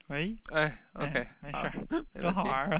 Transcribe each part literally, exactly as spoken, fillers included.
喂， 哎哎， ，OK，好， 没事儿， 没问题。 多好玩儿啊！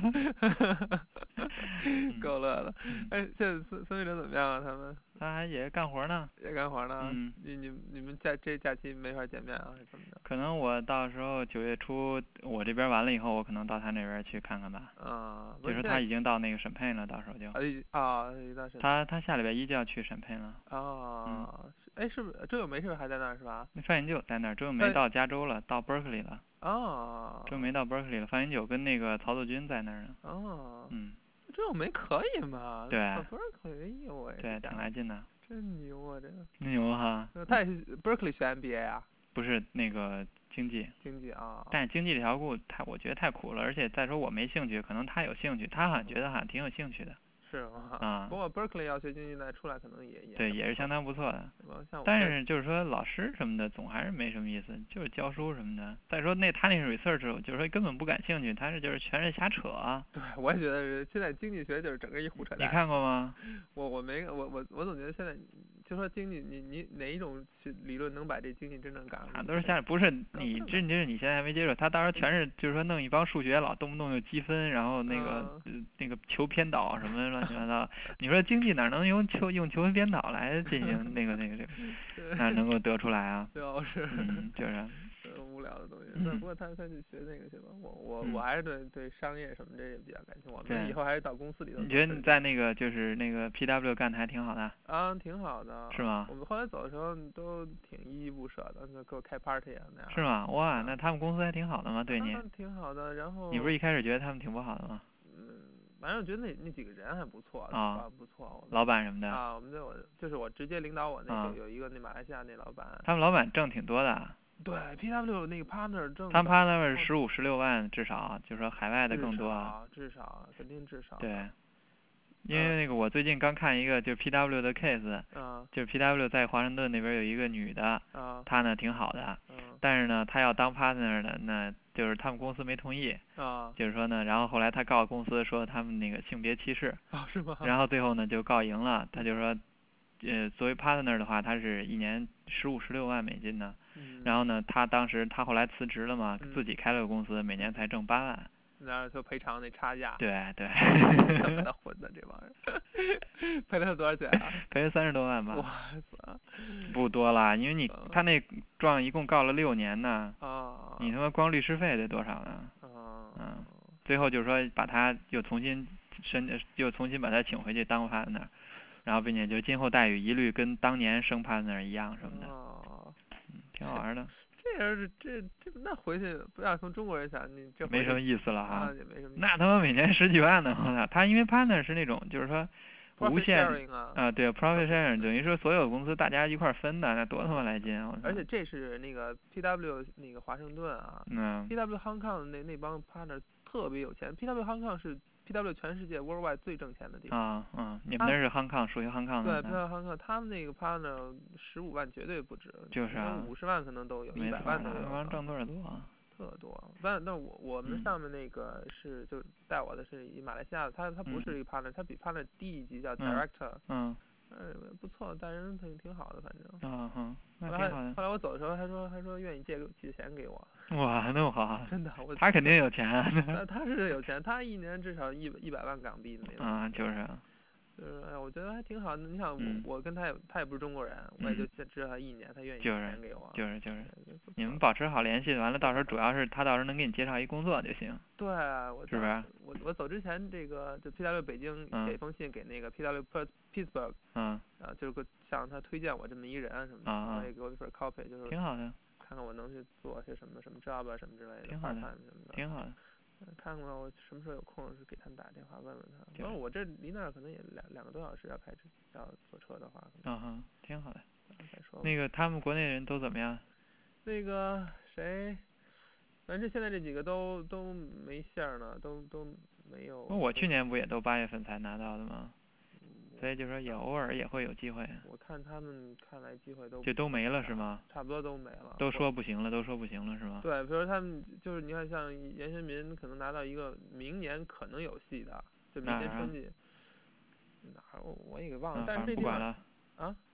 嗯够乐了。 嗯， 哎，现在孙孙玉玲怎么样啊？他们他还也干活呢。 也干活呢？ 嗯， 你你你们假这假期没法见面啊，还是怎么着？ 可能我到时候九月初我这边完了以后，我可能到他那边去看看吧。 啊，不就是现在是他已经到那个审配了，到时候就啊一啊一大审他他下礼拜一就要去审配了。嗯， 啊，是哎，是不是周友梅是不是还在那儿是吧？ 那范研究在那儿，周没在到加州了，到 Berkeley 了。周啊没到 Berkeley 了，范研究跟那个曹斗军在那儿呢。 啊， 嗯， 周友梅可以吗？ 对到 Berkeley，哎呦喂，这对， 家伙挺来劲的。 真牛啊，这个。 牛哈， 呃他也是 Berkeley 学 M B A 啊， 不是那个经济。 经济啊。 但是经济这条路太，我觉得太苦了，而且再说我没兴趣，可能他有兴趣，他好像觉得好像挺有兴趣的。 是吗？ 啊、 不过 Berkeley 要学经济再出来，可能也也对， 还不错。 也是相当不错的。 像我这， 但是就是说老师什么的，总还是没什么意思，就是教书什么的。再说那他那个 research，就是说根本不感兴趣，他是就是全是瞎扯啊。 对我也觉得是现在经济学就是整个一胡扯你淡。 看过吗？ 我我没我我我总觉得现在就说经济，你你哪一种理论能把这经济真正搞啊，都是瞎，不是你这这是你现在还没接触，他到时候全是就是说弄一帮数学老动不动就积分，然后那个、 嗯。 呃、那个求偏导什么乱七八糟。你说经济哪能用求用求偏导来进行那个那个这个，哪能够得出来啊？ 就是。 嗯，就是， 呃无聊的东西。那嗯不过他他去学那个去吧，我我我嗯， 还是对对商业什么这也比较感兴趣。我们对。 以后还是到公司里头你做事去。 觉得你在那个就是那个 P W 干的还挺好的， 啊，挺好的。 是吗？ 我们后来走的时候都挺依依不舍的，就给我开 party 啊那样的。 是吗？哇， 啊， 那他们公司还挺好的吗？对你？ 啊，挺好的。然后， 你不是一开始觉得他们挺不好的吗？ 嗯，反正我觉得那那几个人还不错， 啊、 啊不错。我们老板什么的。 啊，我们就我就是我直接领导我那个啊、 有一个那马来西亚那老板。 他们老板挣挺多的。 对 P W 那个 partner 挣他们到。 趴那是十五十六万至少，就是说海外的至更多。 少至少肯定至少的。 对，因嗯为那个我最近刚看一个就是 P W 的 case， 嗯就是 P W 在华盛顿那边有一个女的， 嗯她呢挺好的， 嗯但是呢她要当 partner 呢，那就是他们公司没同意， 啊就是说呢，然后后来她告公司说他们那个性别歧视， 啊是吗？ 然后最后呢就告赢了，他就说，呃，作为 partner 的话，他是一年十五十六万美金呢，然后嗯呢，他当时他后来辞职了嘛，自嗯。 己开了个公司，每年才挣八万。 然后就赔偿那差价。 对对， 他妈的混的这帮人。赔了他多少钱啊？ 赔了三十多万哇吧， 塞。 不多啦，因为你嗯他那状一共告了六年呢， 啊你他妈光律师费得多少呢？ 啊嗯，最后就是说把他又重新申，又重新把他请回去当 partner，然后并且就今后待遇一律跟当年升 partner 一样什么的， 啊！ 嗯，挺好玩的， 这要是这这那回去不要从中国人想，你这回去没什么意思了哈。 啊也没什么意思。 那他妈每年十几万呢，我操！他因为 partner 是那种就是说无 profit 限 sharing 啊。 啊，对 profit sharing，等于说所有公司大家一块分的，那多他妈来劲啊！我操。 而且这是那个 P W 那个华盛顿啊。 嗯 P W Hong Kong 那那帮 partner 特别有钱。P W Hong Kong 是 P W 全世界 worldwide 最挣钱的地方。 啊嗯，你们他那是 Hong Kong 属于 Hong Kong 对 P 的， W Hong Kong 他们那个 partner 十五万绝对不止， 就是啊， 五十万可能都有，一没错， 百万都有那帮人啊。 挣多少多啊？ 特多。但但我我们嗯上面那个是就带我的是一马来西亚的，他他不是一个 partner，他比 partner 低一级叫 director。 嗯嗯，不错，待人挺挺好的，反正。 嗯嗯，那后来挺好的。 后来我走的时候，他说他说愿意借借钱给我。 哇，那么好， 真的我。 他肯定有钱啊。 他他是有钱，他一年至少一一百万港币的那种。 啊，就是， 就是哎，我觉得还挺好的。你想我、 嗯我跟他也他也不是中国人，我也就知道他一年他愿意借就是钱给我。 就是就是， 不错你们保持好联系，完了到时候主要是他到时候能给你介绍一工作就行， 对，我是不是？ 我我走之前，这个就 P W 北京嗯写一封信给那个 P W Pittsburgh， 嗯啊，就是个向他推荐我这么一人什么的， 啊啊我也给我一份 copy，就是挺好的， 看看我能去做些什么什么 job 啊什么之类的挺好 ，part 的 time 什么的。 挺好的， 看看我什么时候有空，是给他们打电话问问他。 对反正我这离那儿可能也两两个多小时，要开车要坐车的话。 嗯哼，挺好的。 再说。 那个他们国内人都怎么样？ 那个谁，反正这现在这几个都都没线儿呢，都都没有。 我去年不也都八月份才拿到的吗？所以就说也偶尔也会有机会。 我看他们看来机会都就都没了是吗？ 差不多都没了。 都说不行了，都说不行了是吗？ 对，比如他们就是你看，像严学民可能拿到一个明年可能有戏的，就明年春季。哪儿我我也给忘了，但是这地方不管了。 啊？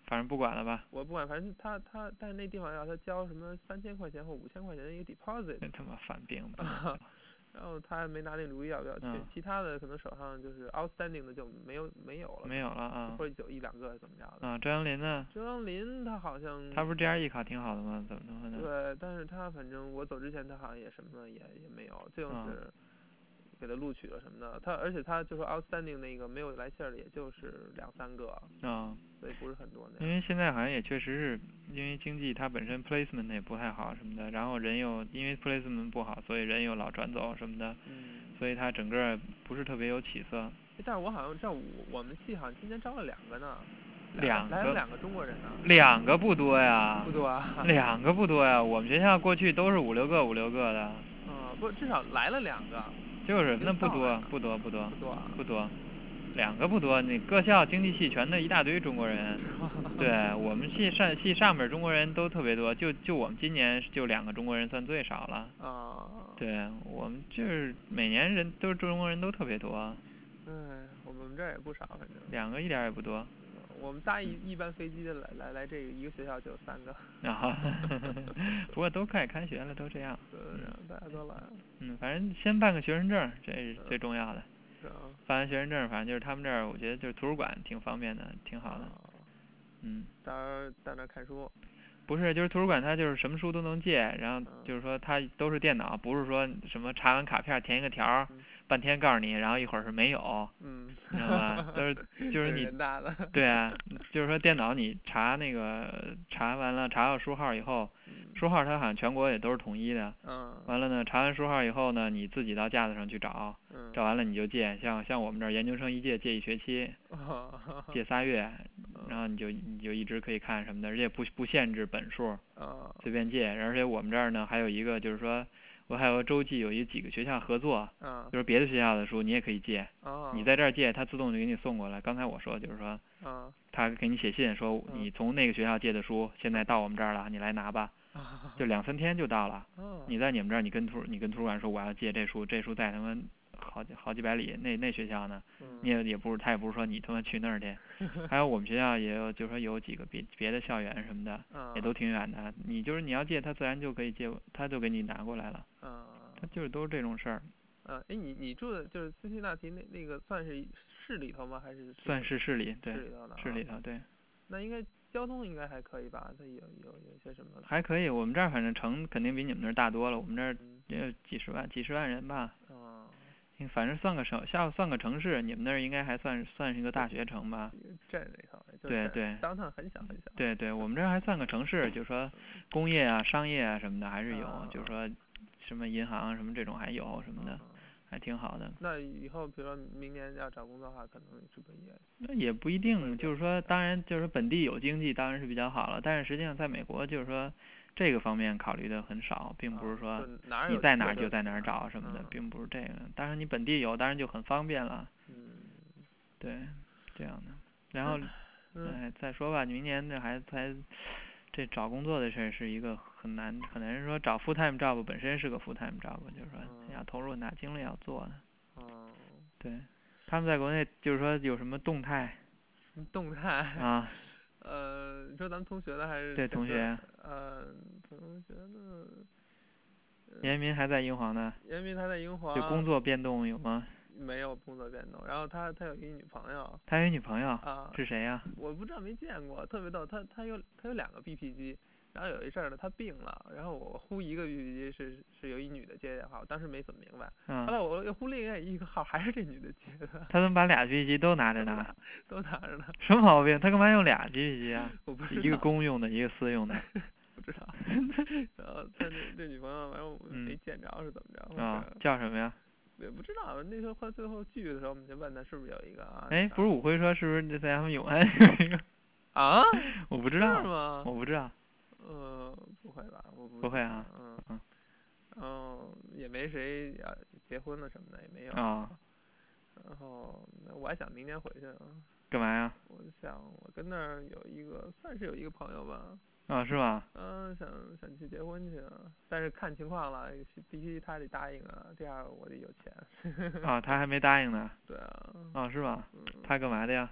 反正不管了吧。 我不管，反正他他，但是那地方要他交什么三千块钱或五千块钱的一个 deposit。 那他妈犯病吧。 啊，然后他还没拿定主意要不要去， 嗯、 其他的可能手上就是 outstanding 的就没有没有了， 没有了啊， 或者有一两个怎么着的。 啊，周杨林呢？ 周杨林他好像他不是 G R E 考挺好的吗？怎么怎么的？ 对，但是他反正我走之前他好像也什么也也没有，就是给他录取了什么的。他而且他就说 outstanding 那个没有来信儿的也就是两三个， 啊， 所以不是很多那样。 因为现在好像也确实是因为经济它本身 placement 也不太好什么的，然后人又因为 placement 不好，所以人又老转走什么的， 嗯， 所以它整个不是特别有起色。 但是我好像知道我我们系好像今年招了两个呢。 两个， 来了两个中国人呢。 两个不多呀。 不多啊。 两个不多呀，我们学校过去都是五六个五六个的。 嗯，不，至少来了两个。 就是那不多不多不多不多不多，两个不多。那各校经济系全都一大堆中国人。对，我们系上系上面中国人都特别多，就就我们今年就两个中国人算最少了。 啊。 对，我们就是每年人都是中国人都特别多。 哎，我们这儿也不少，反正。 两个一点也不多。 我们搭一一班飞机的来来来这个一个学校就有三个。 啊，不过都快开学了，都这样。 对，大家都来。 嗯，反正先办个学生证，这是最重要的。 是啊。 办完学生证，反正就是他们这儿，我觉得就是图书馆挺方便的，挺好的。嗯。 到时候在那看书。 不是，就是图书馆，它就是什么书都能借，然后就是说它都是电脑，不是说什么查完卡片填一个条，半天告诉你，然后一会儿是没有， 嗯， 你知道吧？都是就是你，对啊，就是说电脑你查那个查完了，查到书号以后，书号它好像全国也都是统一的， 嗯， 完了呢，查完书号以后呢，你自己到架子上去找，找完了你就借，像像我们这儿研究生一借借一学期，借仨月。然后你就你就一直可以看什么的，而且不不限制本数，随便借。而且我们这儿呢还有一个就是说，我还有个周记，有一几个学校合作，就是别的学校的书你也可以借，你在这儿借，他自动就给你送过来。刚才我说就是说，他给你写信说你从那个学校借的书，现在到我们这儿了，你来拿吧，就两三天就到了。你在你们这儿，你跟图你跟图书馆说我要借这书，这书在他们好几好几百里，那那学校呢，你也也不是他也不是说你他妈去那儿去，还有我们学校也有，就是说有几个别别的校园什么的，也都挺远的。你就是你要借，他自然就可以借，他就给你拿过来了。他就是都是这种事儿。 嗯，哎，你你住的就是辛辛那提那那个算是市里头吗？还是？ 算是市里，对。 市里头的。 市里头，对。 那应该交通应该还可以吧？它有有有些什么？ 还可以，我们这儿反正城肯定比你们那儿大多了，我们这儿也有几十万几十万人吧。 哦。 反正算个省，下算个城市，你们那儿应该还算算是一个大学城吧？ 镇里头。 对对。 当趟很小很小。 对对，我们这儿还算个城市，就是说工业啊、商业啊什么的还是有， 啊、 就是说什么银行什么这种还有什么的，啊、还挺好的。 那以后比如说明年要找工作的话，可能是不是也？ 那也不一定，就是说，当然就是本地有经济当然是比较好了，但是实际上在美国就是说。这个方面考虑的很少，并不是说你在哪儿就在哪儿找什么的，并不是这个。当然你本地有，当然就很方便了。 嗯， 对，这样的。然后，哎，再说吧，明年这还才这找工作的事是一个很难，很难是说找 full time job 本身是个 full time job，就是说要投入很大精力要做的。 哦。对， 他们在国内就是说有什么动态？ 动态啊。 呃，你说咱们同学的还是？ 对，同学。 呃，同学的。 严明还在英皇呢。 严明还在英皇。 就工作变动有吗？ 没有工作变动，然后他他有一个女朋友。 他有女朋友啊？ 是谁呀？ 我不知道，没见过，特别逗。他他有他有两个 B P 机，然后有一阵儿呢他病了，然后我呼一个 B P 机是是由一女的接电话，我当时没怎么明白。 嗯。 后来我又呼另外一个号，还是这女的接的。 他怎么把俩 B P 机都拿着呢？ 都拿着呢。 什么毛病？他干嘛用俩 B P 机啊？ 我不知道。 一个公用的，一个私用的。 不知道。然后他这这女朋友，反正我没见着是怎么着？ 啊、嗯，叫什么呀？ 也不知道，那时候快最后聚的时候，我们就问他是不是有一个啊？ 哎，不是武辉说是不是在他们永安有一个？ 啊？ 我不知道。 是吗？ 我不知道。 呃，不会吧？我不。 不会啊。 嗯嗯。嗯，也没谁要结婚了什么的，也没有。 啊、哦。 然后我还想明年回去呢。 干嘛呀？ 我想我跟那儿有一个，算是有一个朋友吧。 啊，是吗？ 嗯，想想去结婚去，但是看情况了，必须他得答应啊，这样我得有钱。 啊，他还没答应呢。 对啊。 啊，是吗？ 嗯、 他干嘛的呀？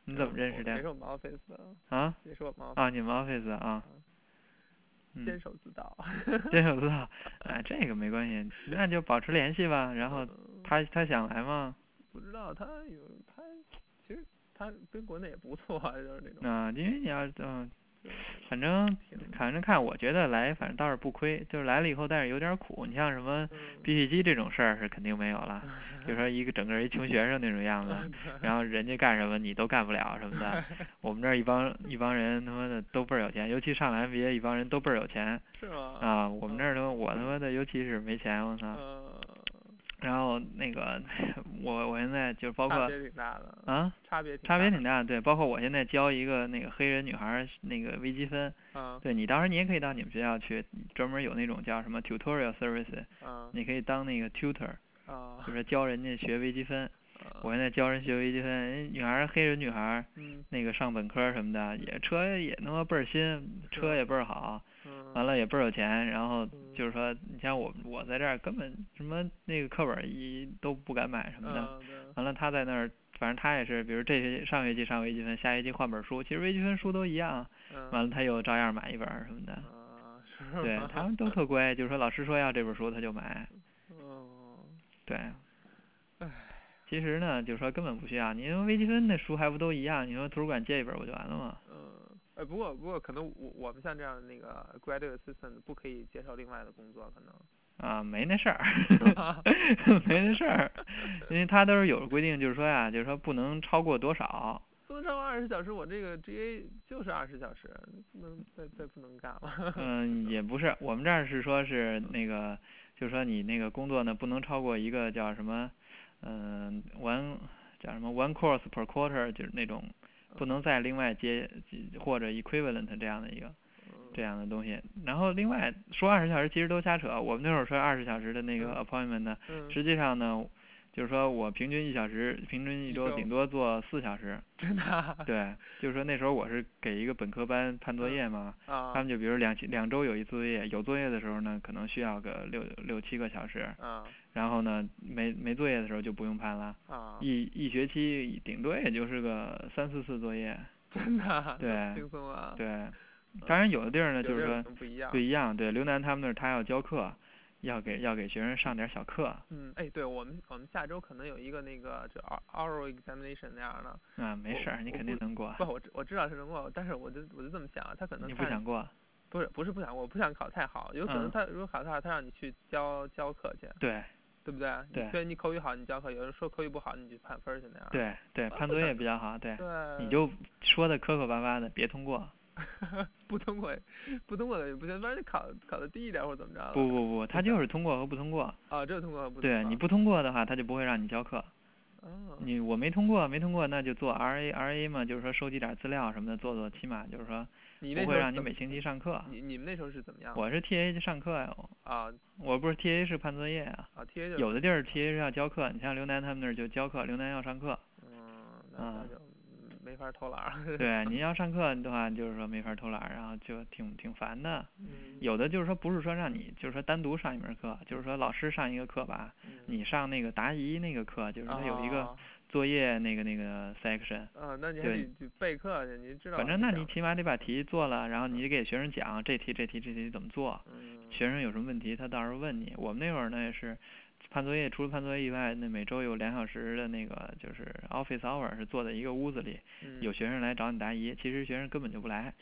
你怎么认识的？ 也是我们 office 的。 啊？ 也是我们 office。 啊，你们 office 啊。 监守自盗。 监守自盗，哎，这个没关系，那就保持联系吧。然后他他想来吗？ 不知道，他有他，其实他跟国内也不错啊，就是那种。 啊，因为你要嗯。反正反正看，我觉得来反正倒是不亏，就是来了以后，但是有点苦。你像什么 B P 机这种事儿是肯定没有了，就说一个整个一穷学生那种样子，然后人家干什么你都干不了什么的。我们这儿一帮一帮人他妈的都倍儿有钱，尤其上来 M B A 一帮人都倍儿有钱。 是吗？ 啊，我们这儿都我他妈的尤其是没钱，我操。然后那个我我现在就包括差别挺大的啊， 差别差别挺大的，对，包括我现在教一个那个黑人女孩那个微积分， 嗯， 对你到时候你也可以到你们学校去，专门有那种叫什么 tutorial service， 嗯， 你可以当那个 tutor， 啊， 就是教人家学微积分。我现在教人学微积分，人女孩黑人女孩， 嗯， 那个上本科什么的，也车也他妈倍儿新，车也倍儿好。完了也倍儿有钱，然后就是说，你像我我在这儿根本什么那个课本一都不敢买什么的，完了他在那儿，反正他也是，比如这学期上学期上微积分，下学期换本书，其实微积分书都一样，完了他又照样买一本什么的，对他们都特乖，就是说老师说要这本书他就买，对，其实呢就是说根本不需要，你因为微积分那书还不都一样，你说图书馆借一本不就完了吗？ 哎，不过不过可能我我们像这样的那个 graduate assistant 不可以接受另外的工作，可能。 啊，没那事儿，没那事儿，因为他都是有规定，就是说呀，就是说不能超过多少。 不能超过二十小时，我这个 G A 就是二十小时，不能再再不能干了。 嗯，也不是，我们这儿是说是那个，就是说你那个工作呢不能超过一个叫什么，嗯、呃、，one 叫什么 one course per quarter，就是那种。不能再另外接或者 equivalent 这样的一个这样的东西，然后另外说二十小时其实都瞎扯，我们那会儿说二十小时的那个 appointment 呢，实际上呢，就是说我平均一小时，平均一周顶多做四小时。 真的？ 对，就是说那时候我是给一个本科班判作业嘛，他们就比如两两周有一作业，有作业的时候呢，可能需要个六六七个小时。然后呢，没没作业的时候就不用判了。一一学期顶多也就是个三四次作业。 真的？ 对。 轻松啊。 对。当然有的地儿呢，就是说不一样。 不一样，对，刘楠他们那儿他要教课，要给要给学生上点小课。 嗯，哎，对我们我们下周可能有一个那个就 oral examination 那样的。 啊，没事儿，你肯定能过。 不，我我知道是能过，但是我就我就这么想，他可能你不想过？ 不是不是不想，我不想考太好，有可能他如果考太好，他让你去教教课去。 对。 对不对？ 对。 所以你口语好，你教课；有人说口语不好，你就判分去那样。 对对，判作业比较好，对。 对。 你就说的磕磕巴巴的，别通过。 不通过，不通过的也不行，不然你考考的低一点或者怎么着。 不不不，他就是通过和不通过。 啊，只有通过和不通过。 对，你不通过的话，他就不会让你教课。 哦。 你我没通过，没通过，那就做 R A R A 嘛，就是说收集点资料什么的，做做，起码就是说不会让你每星期上课。 你你们那时候是怎么样？ 我是 T A 上课呀。 啊。 我不是 T A 是判作业啊。 啊 T A 就。 有的地儿 T A 是要教课，你像刘楠他们那儿就教课，刘楠要上课。 嗯，那那就没法偷懒。 对，您要上课的话，就是说没法偷懒，然后就挺挺烦的。 嗯。 有的就是说不是说让你就是说单独上一门课，就是说老师上一个课吧，你上那个答疑那个课，就是他有一个作业那个那个 section。 啊，那你还得备课去，你知道。 反正那你起码得把题做了，然后你给学生讲这题这题这题怎么做。 嗯。 学生有什么问题，他到时候问你。我们那会儿呢也是。判作业除了判作业以外，那每周有两小时的那个就是 office hour 是坐在一个屋子里，有学生来找你答疑，其实学生根本就不来。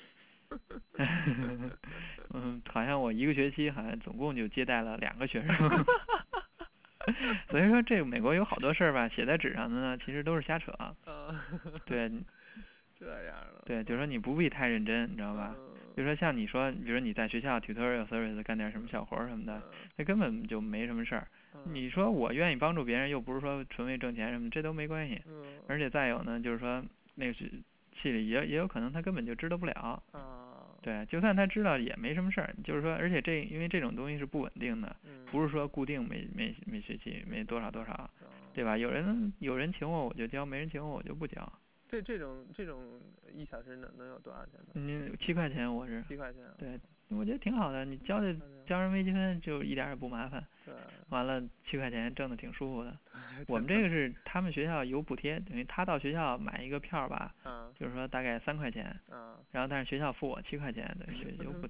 嗯，好像我一个学期好像总共就接待了两个学生。所以说这个美国有好多事儿吧，写在纸上的呢，其实都是瞎扯。对。 这样的。 对，就是说你不必太认真，你知道吧？就说像你说，比如你在学校 tutorial service 干点什么小活什么的，那根本就没什么事儿。你说我愿意帮助别人，又不是说纯为挣钱什么，这都没关系。而且再有呢，就是说那个系里也也有可能他根本就知道不了。对，就算他知道也没什么事儿。就是说，而且这因为这种东西是不稳定的，不是说固定每每每学期每多少多少，对吧？有人有人请我我就教，没人请我我就不教。 这这种这种一小时能能有多少钱呢？ 嗯，七块钱我是。 七块钱。 对，我觉得挺好的，你交的交上微积分就一点也不麻烦。 对。 完了七块钱挣的挺舒服的。我们这个是他们学校有补贴，等于他到学校买一个票吧， 嗯， 就是说大概三块钱。 嗯。 然后但是学校付我七块钱，等于有补